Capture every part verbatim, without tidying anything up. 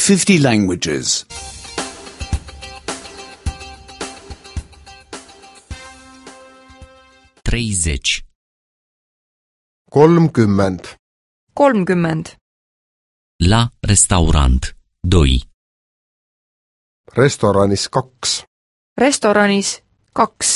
fifty languages. treizeci. kolmkümmend, kolmkümmend. La restaurant. doi. restoranis kaks, Restoranis kaks.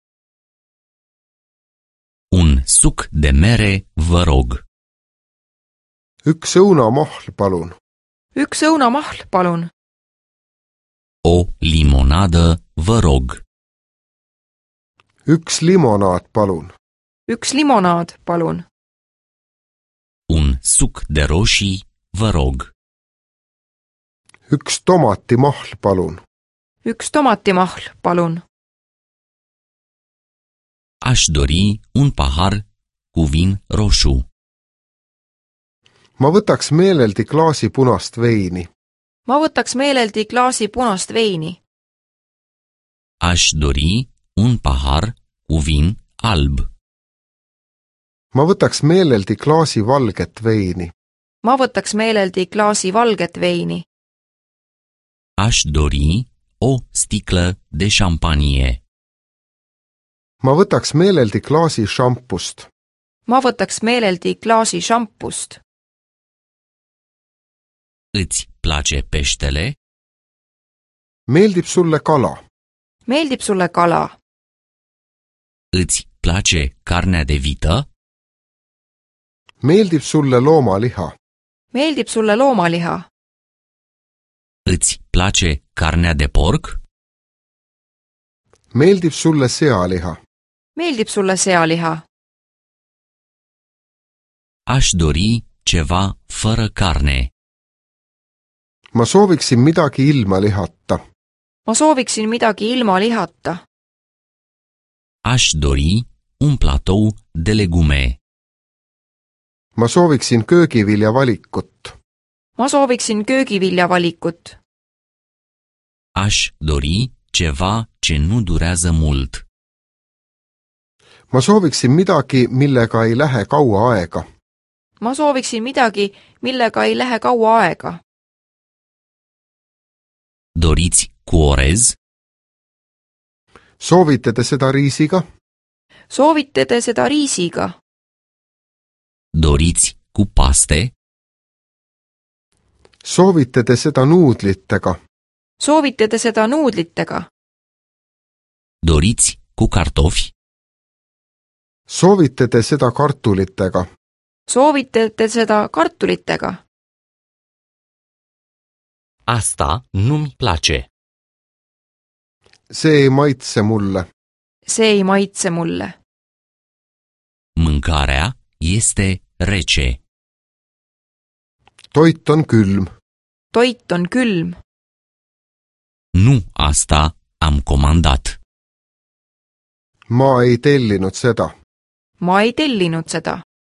Un suc de mere, vă rog. üks õunamahl, palun. Üks õunamahl, palun. O limonadă, vă rog. üks limonaad, palun. Üks limonaad, palun. Un suc de roșii, vă rog. üks tomatimahl, palun. Üks tomatimahl, palun. Aș dori un pahar cu vin roșu. ma võtaks meeleldi klaasi punast veini. Ma võtaks meeleldi klaasi punast veini. Aș dori un pahar cu vin alb. ma võtaks meeleldi klaasi valget veini. Ma võtaks meeleldi klaasi valget veini. Aș dori o sticlă de șampanie. ma võtaks meeleldi klaasi šampust. Ma võtaks meeleldi klaasi šampust. Îți place peștele? meeldib sulle kala? Meeldib sulle kala? Îți place carnea de vită? meeldib sulle loomaliha? Meeldib sulle loomaliha? Îți place carnea de porc? meeldib sulle sealiha? Meeldib sulle sealiha? Aș dori ceva fără carne. ma sooviksin midagi ilma lihata. Ma sooviksin midagi ilma lihata. Aș dori un platou de legume. ma sooviksin köögivilja valikut. Ma sooviksin köögivilja valikut. Aș dori ceva ce nu durează mult. ma sooviksin midagi, millega ei lähe kaua aega. Ma sooviksin midagi, millega ei lähe kaua aega. Doriți cu orez? soovite te seda riisiga? Soovite te seda riisiga? Doriți cu paste? soovite te seda nuudlitega? Soovite te seda nuudlitega? Doriți cu cartofi? soovite te seda kartulitega? Soovite te seda kartulitega? Asta nu-mi place. see ei maitse mulle. See ei maitse mulle. Mâncarea este rece. toit on külm. Toit on külm. Nu asta am comandat. ma ei tellinud seda. Ma ei tellinud seda.